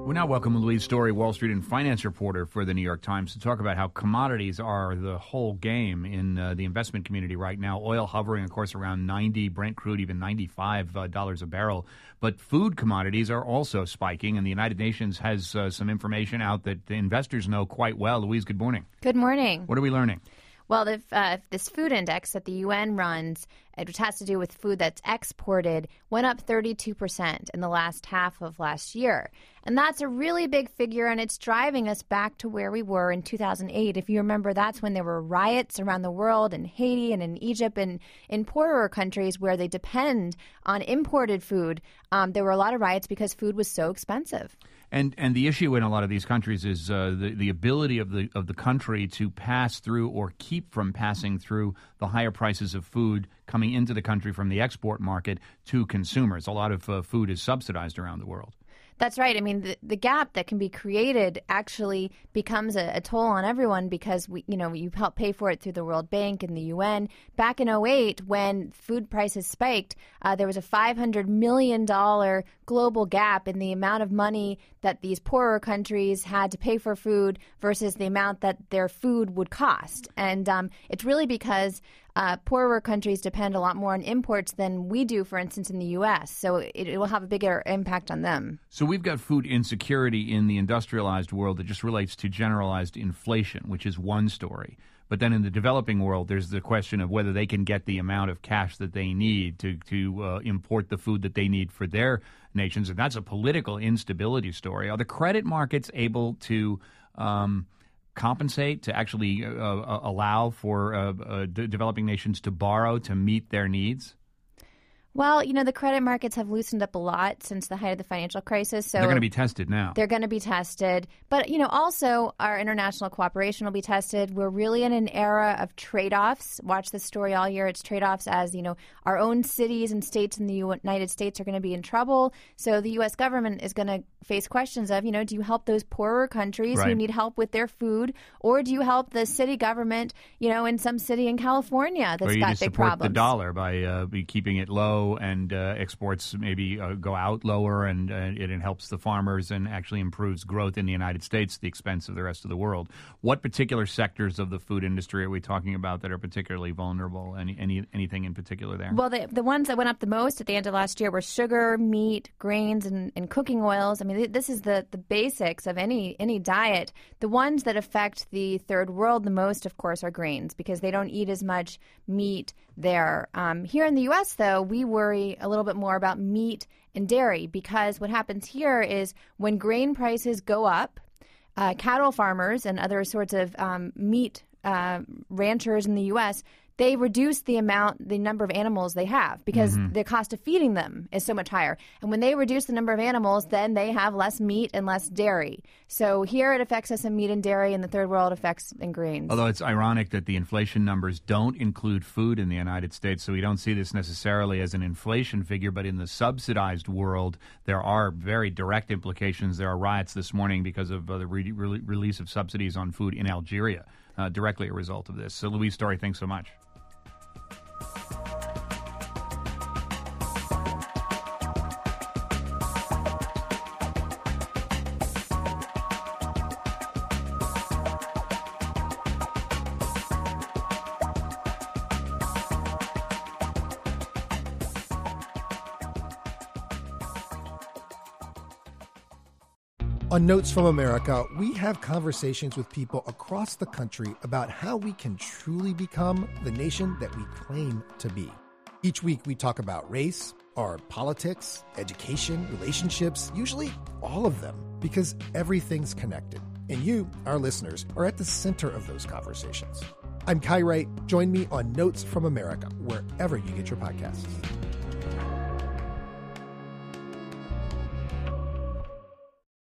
We now welcome Louise Story, Wall Street and finance reporter for the New York Times, to talk about how commodities are the whole game in the investment community right now. Oil hovering, of course, around 90, Brent crude even $95 a barrel. But food commodities are also spiking, and the United Nations has some information out that the investors know quite well. Louise, good morning. Good morning. What are we learning? Well, this food index that the UN runs, which has to do with food that's exported, went up 32% in the last half of last year. And that's a really big figure, and it's driving us back to where we were in 2008. If you remember, that's when there were riots around the world in Haiti and in Egypt and in poorer countries where they depend on imported food. There were a lot of riots because food was so expensive. And the issue in a lot of these countries is the ability of the country to pass through or keep from passing through the higher prices of food coming into the country from the export market to consumers. A lot of food is subsidized around the world. That's right. I mean, the gap that can be created actually becomes a toll on everyone because you help pay for it through the World Bank and the UN. Back in 2008, when food prices spiked, there was a $500 million global gap in the amount of money that these poorer countries had to pay for food versus the amount that their food would cost. And it's really because poorer countries depend a lot more on imports than we do, for instance, in the U.S. So it will have a bigger impact on them. So we've got food insecurity in the industrialized world that just relates to generalized inflation, which is one story. But then in the developing world, there's the question of whether they can get the amount of cash that they need to import the food that they need for their nations. And that's a political instability story. Are the credit markets able to compensate, to actually allow for developing nations to borrow to meet their needs? Well, the credit markets have loosened up a lot since the height of the financial crisis. So they're going to be tested now. They're going to be tested. But, also our international cooperation will be tested. We're really in an era of trade-offs. Watch this story all year. It's trade-offs as, our own cities and states in the United States are going to be in trouble. So the U.S. government is going to face questions of, do you help those poorer countries who need help with their food? Or do you help the city government, in some city in California that's got big problems? Or you just support the dollar by keeping it low and exports maybe go out lower, and it helps the farmers and actually improves growth in the United States at the expense of the rest of the world. What particular sectors of the food industry are we talking about that are particularly vulnerable? Anything in particular there? Well, the ones that went up the most at the end of last year were sugar, meat, grains, and cooking oils. I mean, this is the basics of any diet. The ones that affect the third world the most, of course, are grains because they don't eat as much meat there. Here in the U.S., though, we worry a little bit more about meat and dairy because what happens here is when grain prices go up, cattle farmers and other sorts of meat ranchers in the U.S., they reduce the number of animals they have because the cost of feeding them is so much higher. And when they reduce the number of animals, then they have less meat and less dairy. So here it affects us in meat and dairy, and the third world affects in grains. Although it's ironic that the inflation numbers don't include food in the United States, so we don't see this necessarily as an inflation figure, but in the subsidized world, there are very direct implications. There are riots this morning because of the release of subsidies on food in Algeria, directly a result of this. So Louise Story, thanks so much. On Notes from America, we have conversations with people across the country about how we can truly become the nation that we claim to be. Each week, we talk about race, our politics, education, relationships, usually all of them, because everything's connected. And you, our listeners, are at the center of those conversations. I'm Kai Wright. Join me on Notes from America, wherever you get your podcasts.